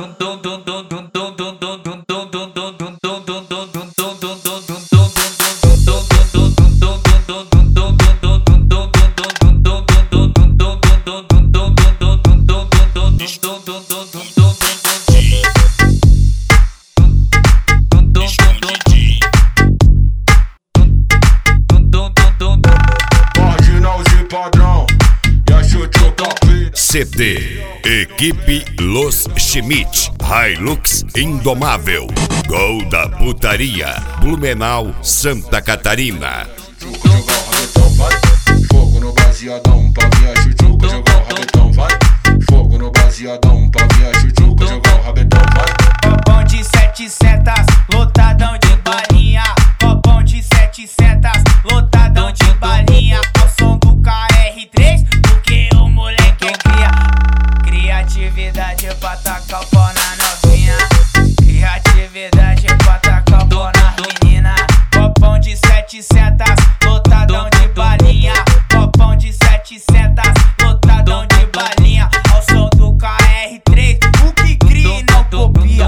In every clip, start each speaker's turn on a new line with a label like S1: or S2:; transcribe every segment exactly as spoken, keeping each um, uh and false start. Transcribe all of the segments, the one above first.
S1: C D Equipe Los Schmidt, Hilux Indomável, Gol da Putaria, Blumenau, Santa Catarina.
S2: Chuca, jogar o rabetão, vai. Fogo no baseadão, pra via chuchuca, jogar o rabetão, vai. Fogo no baseadão, pra via chuchuca, jogar o rabetão, vai.
S3: Copão de setecentas, lotadão de balinha. Copão de setecentas, lotadão de balinha. Ao som do K R três, porque o moleque é cria. Criatividade pra tacar o pau na novinha. Criatividade pra tacar o pau na menina. Copão de setecentas, lotadão de balinha. Copão de setecentas, lotadão de balinha. Ao som do K R três, o que cria e não copia.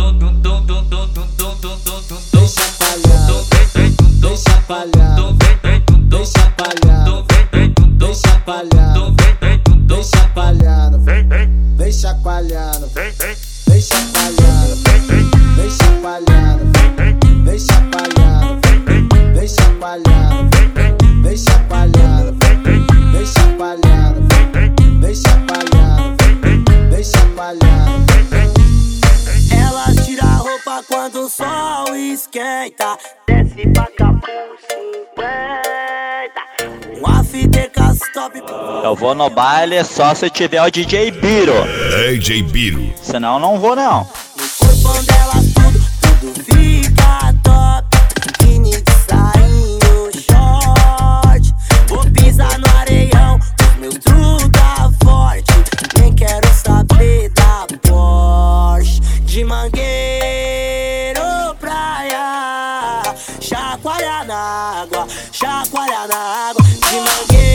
S4: Deixa palhado, deixa palhado, deixa palhado, deixa palhado, deixa palhado, deixa palhado, deixa palhado, deixa palhado, deixa palhado, deixa palhado, deixa palhado, deixa palhado, deixa palhado, deixa palhado. Ela tira a roupa quando o sol esquenta, desce pra cá por cinquenta. Um after stop.
S5: Eu vou no baile só se tiver o D J Biro.
S1: D J Biro.
S5: Senão não vou não.
S4: No corpo dela tudo, tudo fica top. Biquíni de sainho, short. Vou pisar no areião, os meus truta forte. Nem quero saber da Porsche. De mangueiro, praia. Chacoalhar na água, chacoalhar na água. De mangueiro.